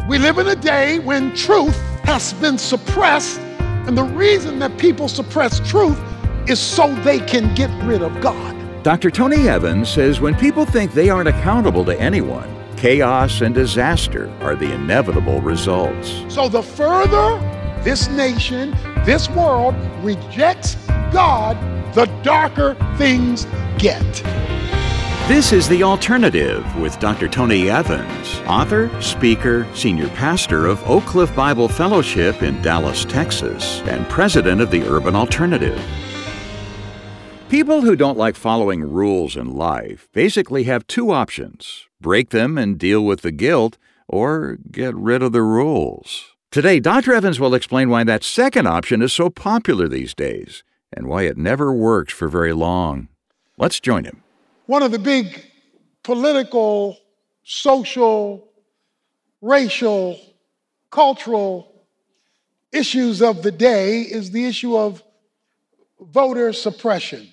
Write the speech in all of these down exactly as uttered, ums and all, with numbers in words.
We live in a day when truth has been suppressed, and the reason that people suppress truth is so they can get rid of God. Doctor Tony Evans says when people think they aren't accountable to anyone, chaos and disaster are the inevitable results. So the further this nation, this world rejects God, the darker things get. This is The Alternative with Doctor Tony Evans, author, speaker, senior pastor of Oak Cliff Bible Fellowship in Dallas, Texas, and president of the Urban Alternative. People who don't like following rules in life basically have two options: break them and deal with the guilt, or get rid of the rules. Today, Doctor Evans will explain why that second option is so popular these days and why it never works for very long. Let's join him. One of the big political, social, racial, cultural issues of the day is the issue of voter suppression.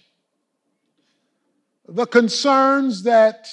The concerns that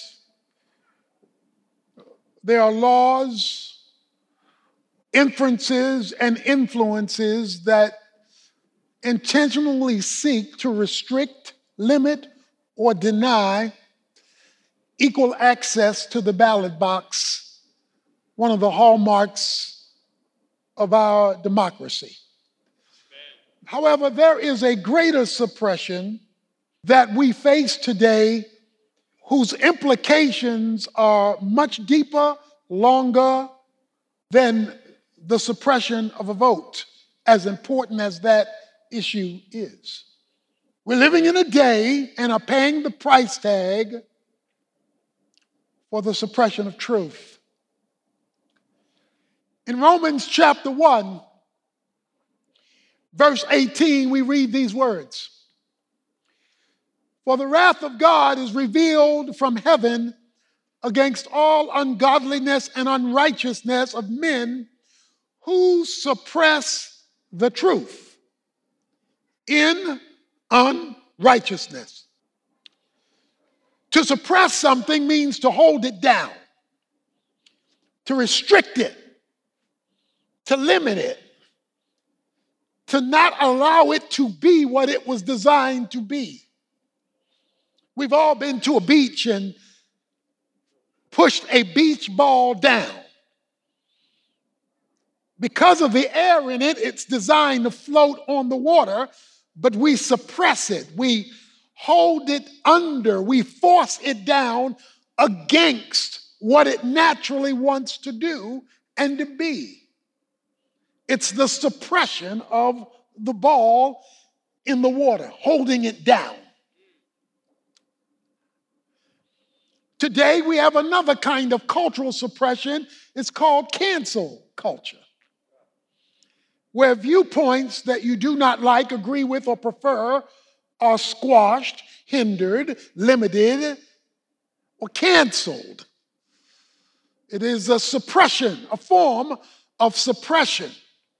there are laws, inferences, and influences that intentionally seek to restrict, limit, or deny equal access to the ballot box, one of the hallmarks of our democracy. However, there is a greater suppression that we face today whose implications are much deeper, longer than the suppression of a vote, as important as that issue is. We're living in a day and are paying the price tag for the suppression of truth. In Romans chapter one, verse eighteen, we read these words: "For the wrath of God is revealed from heaven against all ungodliness and unrighteousness of men who suppress the truth in unrighteousness." To suppress something means to hold it down, to restrict it, to limit it, to not allow it to be what it was designed to be. We've all been to a beach and pushed a beach ball down. Because of the air in it, it's designed to float on the water, but we suppress it. We hold it under. We force it down against what it naturally wants to do and to be. It's the suppression of the ball in the water, holding it down. Today, we have another kind of cultural suppression. It's called cancel culture, where viewpoints that you do not like, agree with, or prefer are squashed, hindered, limited, or canceled. It is a suppression, a form of suppression.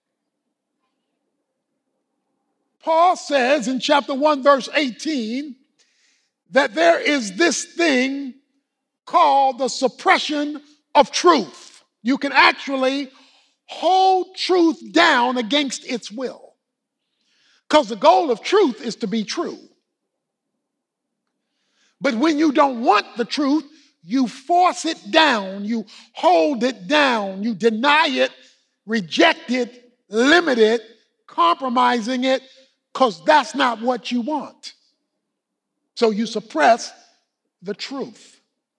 Paul says in chapter one, verse eighteen, that there is this thing called the suppression of truth. You can actually hold truth down against its will, because the goal of truth is to be true. But when you don't want the truth, you force it down, you hold it down, you deny it, reject it, limit it, compromising it, because that's not what you want. So you suppress the truth.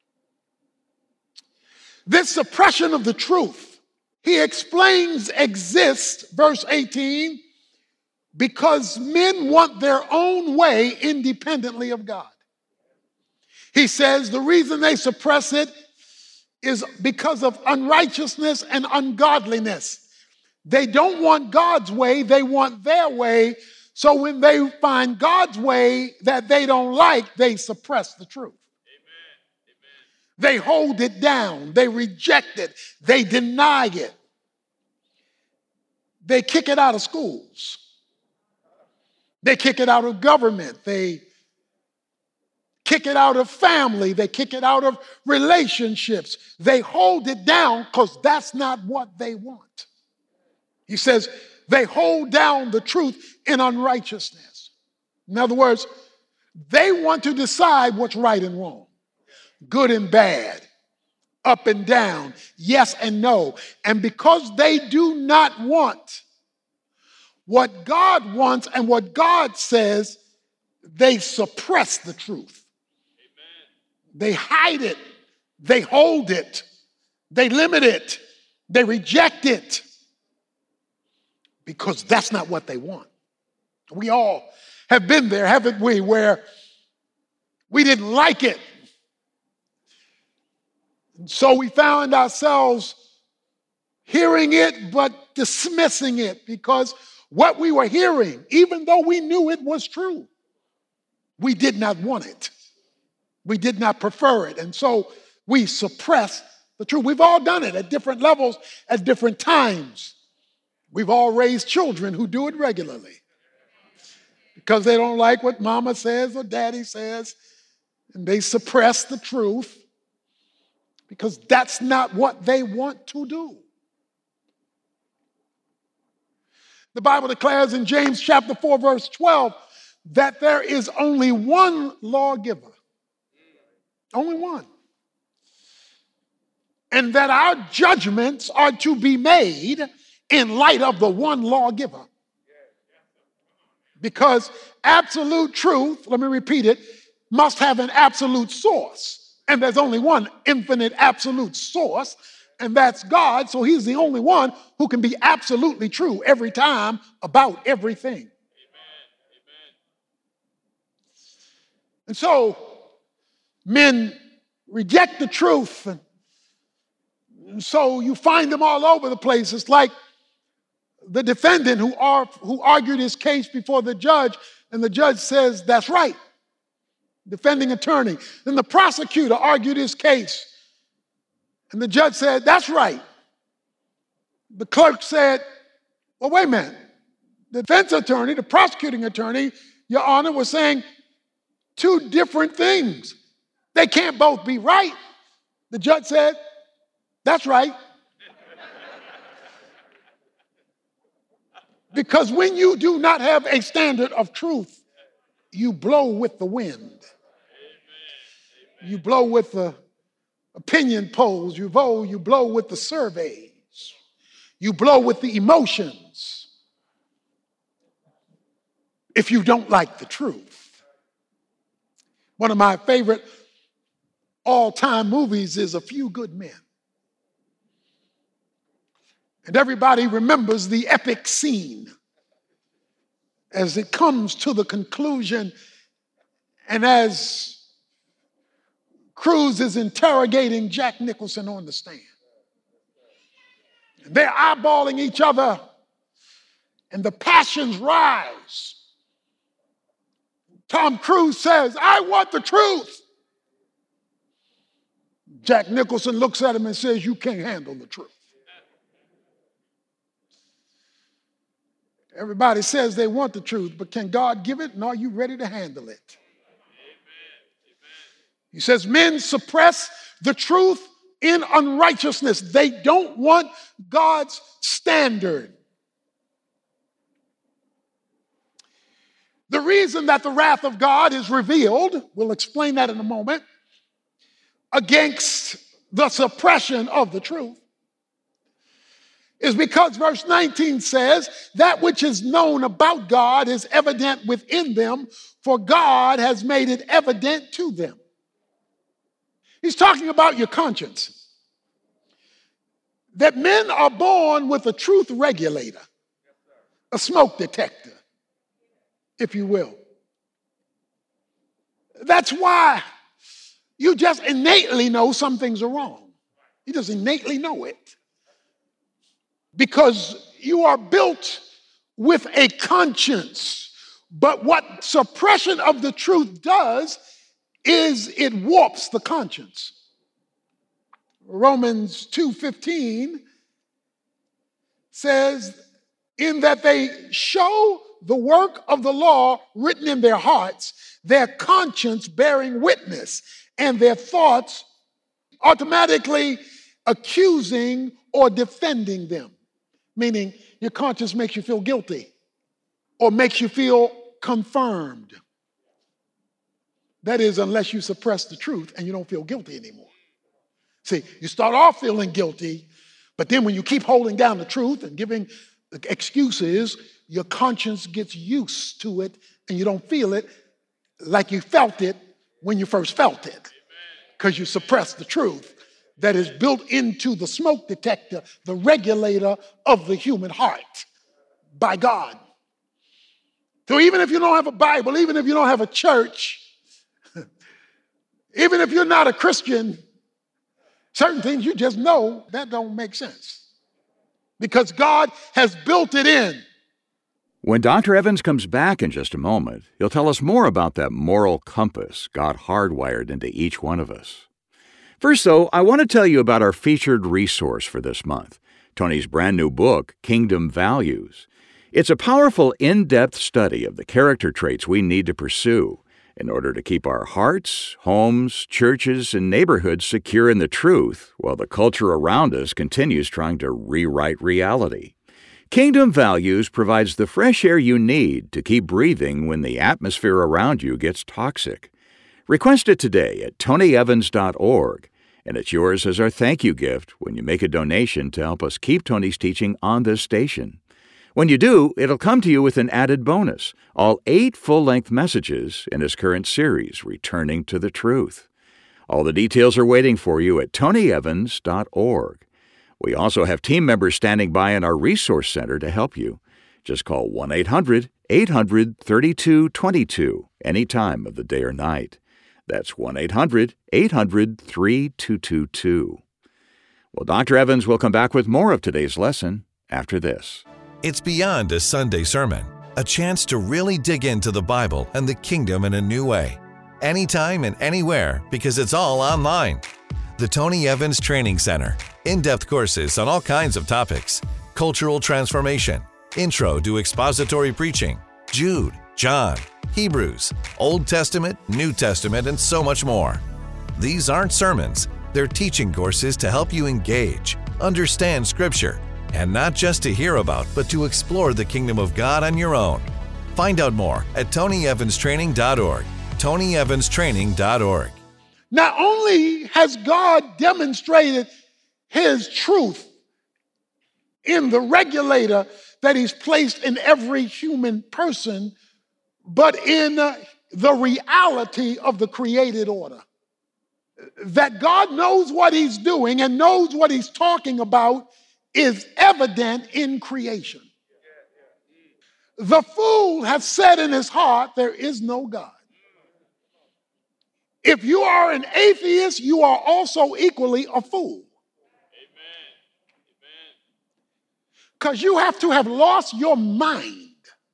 This suppression of the truth, he explains, exists, verse eighteen, because men want their own way independently of God. He says the reason they suppress it is because of unrighteousness and ungodliness. They don't want God's way, they want their way. So when they find God's way that they don't like, they suppress the truth. They hold it down. They reject it. They deny it. They kick it out of schools. They kick it out of government. They kick it out of family. They kick it out of relationships. They hold it down because that's not what they want. He says they hold down the truth in unrighteousness. In other words, they want to decide what's right and wrong, good and bad, up and down, yes and no. And because they do not want what God wants and what God says, they suppress the truth. Amen. They hide it. They hold it. They limit it. They reject it because that's not what they want. We all have been there, haven't we, where we didn't like it. And so we found ourselves hearing it but dismissing it because what we were hearing, even though we knew it was true, we did not want it. We did not prefer it. And so we suppress the truth. We've all done it at different levels, at different times. We've all raised children who do it regularly because they don't like what mama says or daddy says, and they suppress the truth because that's not what they want to do. The Bible declares in James chapter four, verse twelve, that there is only one lawgiver. Only one. And that our judgments are to be made in light of the one lawgiver. Because absolute truth, let me repeat it, must have an absolute source. And there's only one infinite absolute source, and that's God. So he's the only one who can be absolutely true every time about everything. Amen. Amen. And so men reject the truth, and so you find them all over the place. It's like the defendant who, are, who argued his case before the judge, and the judge says, that's right, defending attorney. Then the prosecutor argued his case, and the judge said, that's right. The clerk said, well, wait a minute. The defense attorney, the prosecuting attorney, Your Honor, was saying two different things. They can't both be right. The judge said, that's right. Because when you do not have a standard of truth, you blow with the wind. You blow with the opinion polls. You blow, you blow with the surveys. You blow with the emotions. If you don't like the truth. One of my favorite all-time movies is A Few Good Men. And everybody remembers the epic scene as it comes to the conclusion, and as Cruise is interrogating Jack Nicholson on the stand. They're eyeballing each other, and the passions rise. Tom Cruise says, I want the truth. Jack Nicholson looks at him and says, you can't handle the truth. Everybody says they want the truth, but can God give it, and are you ready to handle it? Amen. He says men suppress the truth in unrighteousness. They don't want God's standard. The reason that the wrath of God is revealed, we'll explain that in a moment, against the suppression of the truth, is because verse nineteen says, that which is known about God is evident within them, for God has made it evident to them. He's talking about your conscience. That men are born with a truth regulator, a smoke detector, if you will. That's why you just innately know some things are wrong. You just innately know it. Because you are built with a conscience. But what suppression of the truth does is it warps the conscience. Romans two fifteen says, in that they show the work of the law written in their hearts, their conscience bearing witness, and their thoughts automatically accusing or defending them. Meaning your conscience makes you feel guilty or makes you feel confirmed. That is, unless you suppress the truth and you don't feel guilty anymore. See, you start off feeling guilty, but then when you keep holding down the truth and giving excuses, your conscience gets used to it and you don't feel it like you felt it when you first felt it, because you suppress the truth that is built into the smoke detector, the regulator of the human heart by God. So even if you don't have a Bible, even if you don't have a church, even if you're not a Christian, certain things you just know that don't make sense because God has built it in. When Doctor Evans comes back in just a moment, he'll tell us more about that moral compass God hardwired into each one of us. First, though, I want to tell you about our featured resource for this month, Tony's brand new book, Kingdom Values. It's a powerful, in-depth study of the character traits we need to pursue in order to keep our hearts, homes, churches, and neighborhoods secure in the truth while the culture around us continues trying to rewrite reality. Kingdom Values provides the fresh air you need to keep breathing when the atmosphere around you gets toxic. Request it today at tony evans dot org, and it's yours as our thank you gift when you make a donation to help us keep Tony's teaching on this station. When you do, it'll come to you with an added bonus, all eight full-length messages in his current series, Returning to the Truth. All the details are waiting for you at tony evans dot org. We also have team members standing by in our resource center to help you. Just call one eight hundred eight hundred thirty-two twenty-two any time of the day or night. That's one eight hundred eight hundred thirty-two twenty-two. Well, Doctor Evans will come back with more of today's lesson after this. It's beyond a Sunday sermon, a chance to really dig into the Bible and the kingdom in a new way. Anytime and anywhere, because it's all online. The Tony Evans Training Center. In-depth courses on all kinds of topics. Cultural transformation, intro to expository preaching, Jude, John, Hebrews, Old Testament, New Testament, and so much more. These aren't sermons. They're teaching courses to help you engage, understand Scripture, and not just to hear about, but to explore the kingdom of God on your own. Find out more at tony evans training dot org. tony evans training dot org. Not only has God demonstrated his truth in the regulator that he's placed in every human person, but in uh, the reality of the created order. That God knows what he's doing and knows what he's talking about is evident in creation. The fool has said in his heart, there is no God. If you are an atheist, you are also equally a fool. Because you have to have lost your mind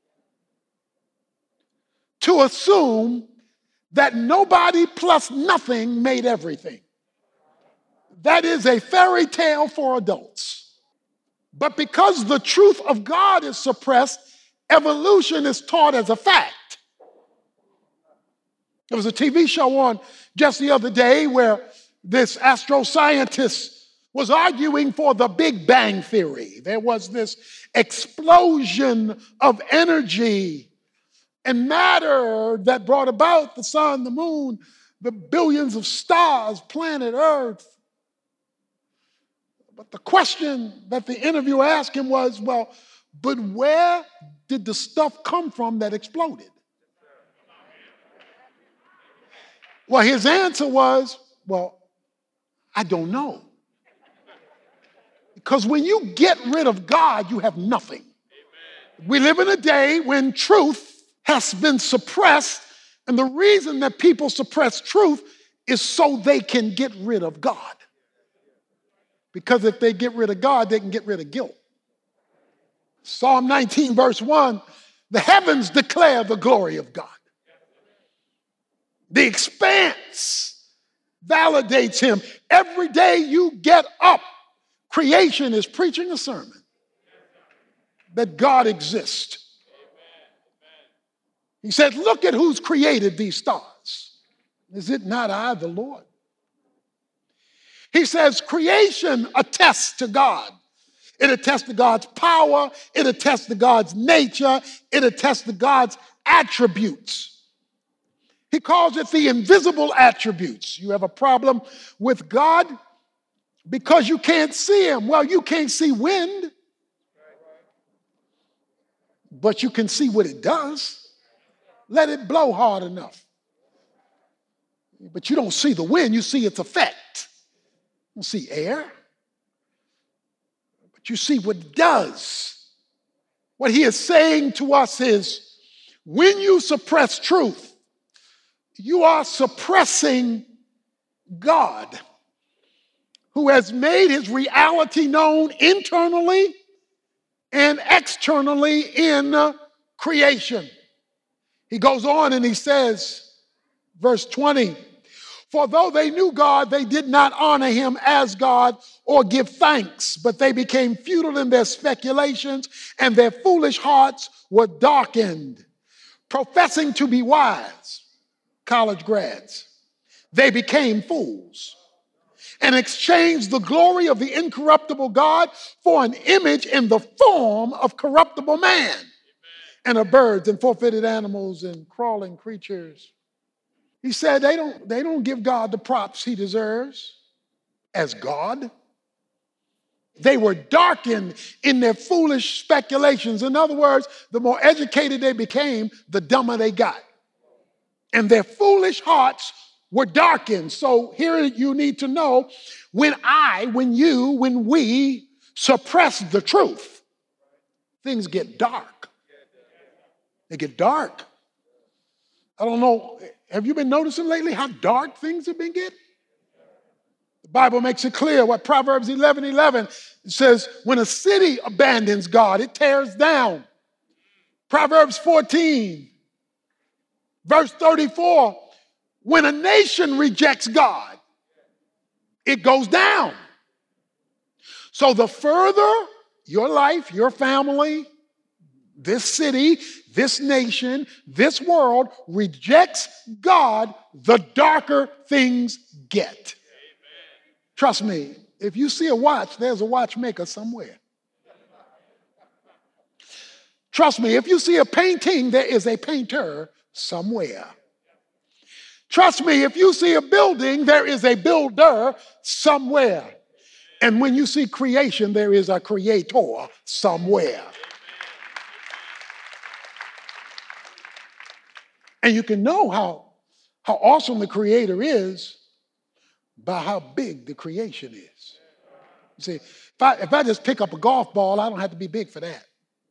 to assume that nobody plus nothing made everything. That is a fairy tale for adults. But because the truth of God is suppressed, evolution is taught as a fact. There was a T V show on just the other day where this astroscientist was arguing for the Big Bang Theory. There was this explosion of energy and matter that brought about the sun, the moon, the billions of stars, planet Earth. But the question that the interviewer asked him was, well, but where did the stuff come from that exploded? Well, his answer was, well, I don't know. Because when you get rid of God, you have nothing. Amen. We live in a day when truth has been suppressed, and the reason that people suppress truth is so they can get rid of God. Because if they get rid of God, they can get rid of guilt. Psalm nineteen, verse one, the heavens declare the glory of God. The expanse validates him. Every day you get up, creation is preaching a sermon that God exists. He said, look at who's created these stars. Is it not I, the Lord? He says, creation attests to God. It attests to God's power. It attests to God's nature. It attests to God's attributes. He calls it the invisible attributes. You have a problem with God because you can't see him. Well, you can't see wind, but you can see what it does. Let it blow hard enough. But you don't see the wind, you see its effect. You don't see air, but you see what it does. What he is saying to us is, when you suppress truth, you are suppressing God, who has made his reality known internally and externally in creation. He goes on and he says, verse twenty, for though they knew God, they did not honor him as God or give thanks, but they became futile in their speculations, and their foolish hearts were darkened. Professing to be wise, college grads, they became fools and exchanged the glory of the incorruptible God for an image in the form of corruptible man, and of birds and four-footed animals and crawling creatures. He said they don't, they don't give God the props he deserves as God. They were darkened in their foolish speculations. In other words, the more educated they became, the dumber they got. And their foolish hearts were darkened. So here you need to know, when I, when you, when we suppress the truth, things get dark. They get dark. I don't know, have you been noticing lately how dark things have been getting? The Bible makes it clear what Proverbs eleven eleven says, when a city abandons God, it tears down. Proverbs fourteen, verse thirty-four, when a nation rejects God, it goes down. So the further your life, your family, this city, this nation, this world rejects God, the darker things get. Amen. Trust me, if you see a watch, there's a watchmaker somewhere. Trust me, if you see a painting, there is a painter somewhere. Trust me, if you see a building, there is a builder somewhere. And when you see creation, there is a creator somewhere. And you can know how, how awesome the Creator is by how big the creation is. You see, if I, if I just pick up a golf ball, I don't have to be big for that.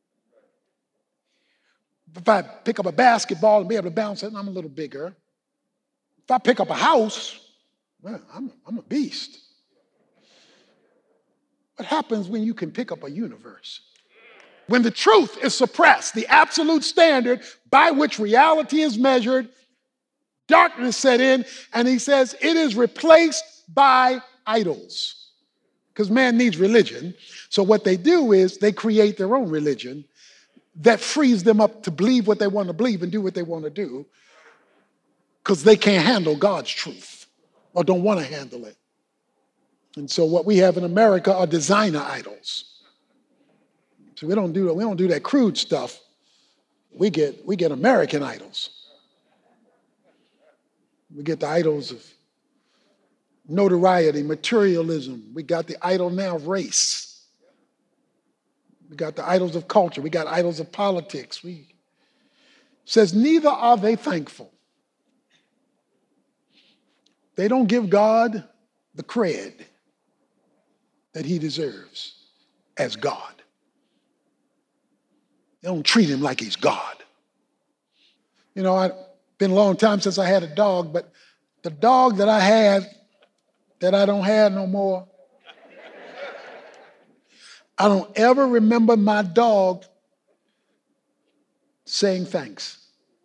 If I pick up a basketball and be able to bounce it, I'm a little bigger. If I pick up a house, well, I'm, I'm a beast. What happens when you can pick up a universe? When the truth is suppressed, the absolute standard by which reality is measured, darkness set in, and he says it is replaced by idols. Because man needs religion. So what they do is they create their own religion that frees them up to believe what they want to believe and do what they want to do, because they can't handle God's truth or don't want to handle it. And so what we have in America are designer idols. So we don't do we don't do that crude stuff. We get we get American idols. We get the idols of notoriety, materialism. We got the idol now of race. We got the idols of culture. We got idols of politics. We it says neither are they thankful. They don't give God the cred that he deserves as God. They don't treat him like he's God. You know, it's been a long time since I had a dog, but the dog that I had that I don't have no more, I don't ever remember my dog saying thanks.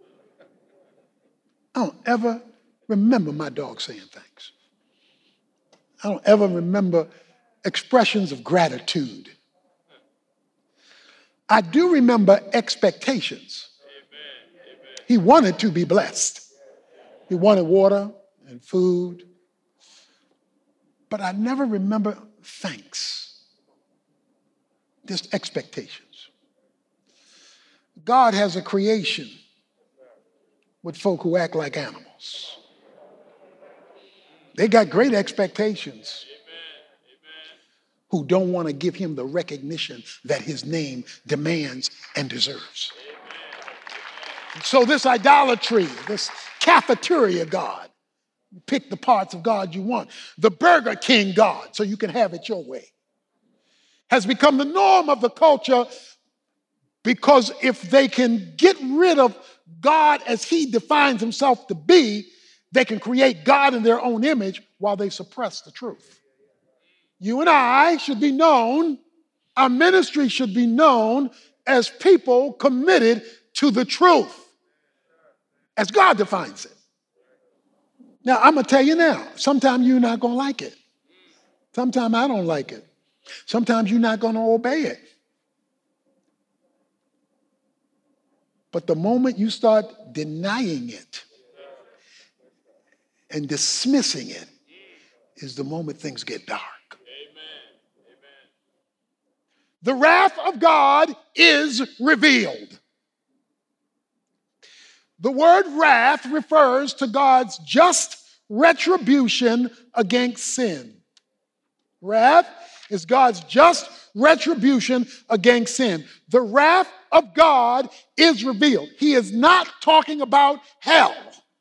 I don't ever remember my dog saying thanks. I don't ever remember expressions of gratitude. I do remember expectations. Amen. He wanted to be blessed. He wanted water and food. But I never remember thanks, just expectations. God has a creation with folk who act like animals. They got great expectations, who don't want to give him the recognition that his name demands and deserves. So this idolatry, this cafeteria God, you pick the parts of God you want, the Burger King God, so you can have it your way, has become the norm of the culture, because if they can get rid of God as he defines himself to be, they can create God in their own image while they suppress the truth. You and I should be known, our ministry should be known as people committed to the truth, as God defines it. Now, I'm going to tell you now, sometimes you're not going to like it. Sometimes I don't like it. Sometimes you're not going to obey it. But the moment you start denying it and dismissing it is the moment things get dark. The wrath of God is revealed. The word wrath refers to God's just retribution against sin. Wrath is God's just retribution against sin. The wrath of God is revealed. He is not talking about hell.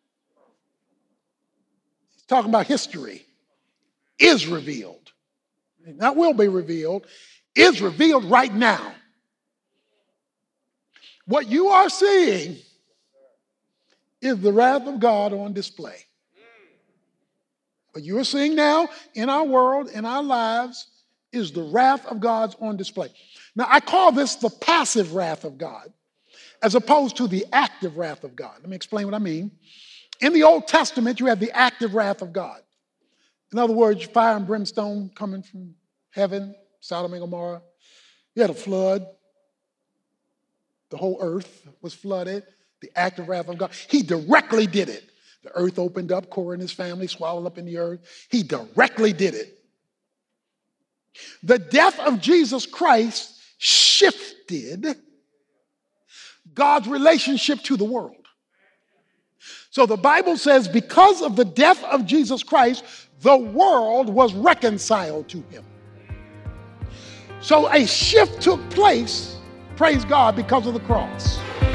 He's talking about history. Is revealed. That will be revealed. Is revealed right now. What you are seeing is the wrath of God on display. What you are seeing now in our world, in our lives, is the wrath of God's on display. Now, I call this the passive wrath of God, as opposed to the active wrath of God. Let me explain what I mean. In the Old Testament, you have the active wrath of God. In other words, fire and brimstone coming from heaven, Sodom and Gomorrah. You had a flood. The whole earth was flooded. The active wrath of God. He directly did it. The earth opened up, Korah and his family swallowed up in the earth. He directly did it. The death of Jesus Christ shifted God's relationship to the world. So the Bible says because of the death of Jesus Christ, the world was reconciled to him. So a shift took place, praise God, because of the cross.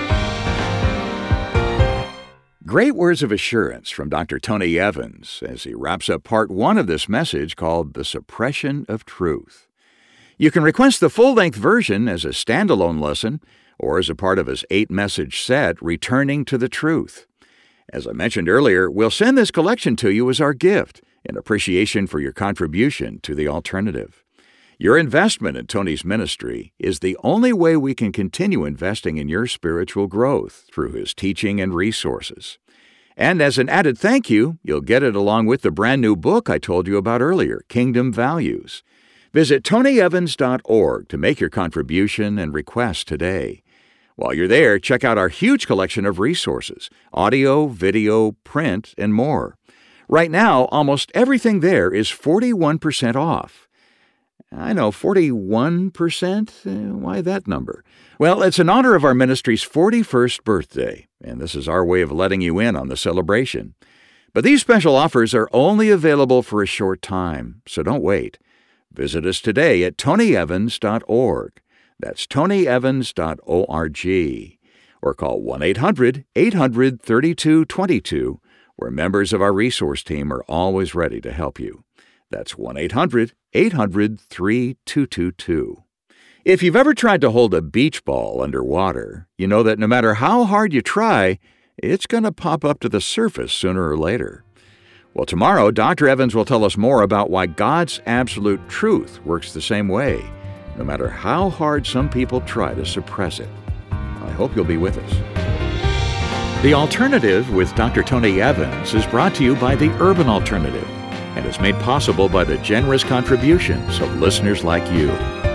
Great words of assurance from Doctor Tony Evans as he wraps up part one of this message called The Suppression of Truth. You can request the full-length version as a standalone lesson or as a part of his eight-message set, Returning to the Truth. As I mentioned earlier, we'll send this collection to you as our gift in appreciation for your contribution to the alternative. Your investment in Tony's ministry is the only way we can continue investing in your spiritual growth through his teaching and resources. And as an added thank you, you'll get it along with the brand new book I told you about earlier, Kingdom Values. Visit tony evans dot org to make your contribution and request today. While you're there, check out our huge collection of resources, audio, video, print, and more. Right now, almost everything there is forty-one percent off. I know, forty-one percent? Why that number? Well, it's in honor of our ministry's forty-first birthday, and this is our way of letting you in on the celebration. But these special offers are only available for a short time, so don't wait. Visit us today at tony evans dot org. That's tony evans dot org. Or call one eight hundred eight hundred thirty-two twenty-two, where members of our resource team are always ready to help you. That's one eight hundred eight hundred thirty-two twenty-two. If you've ever tried to hold a beach ball underwater, you know that no matter how hard you try, it's going to pop up to the surface sooner or later. Well, tomorrow, Doctor Evans will tell us more about why God's absolute truth works the same way, no matter how hard some people try to suppress it. I hope you'll be with us. The Alternative with Doctor Tony Evans is brought to you by the Urban Alternative and is made possible by the generous contributions of listeners like you.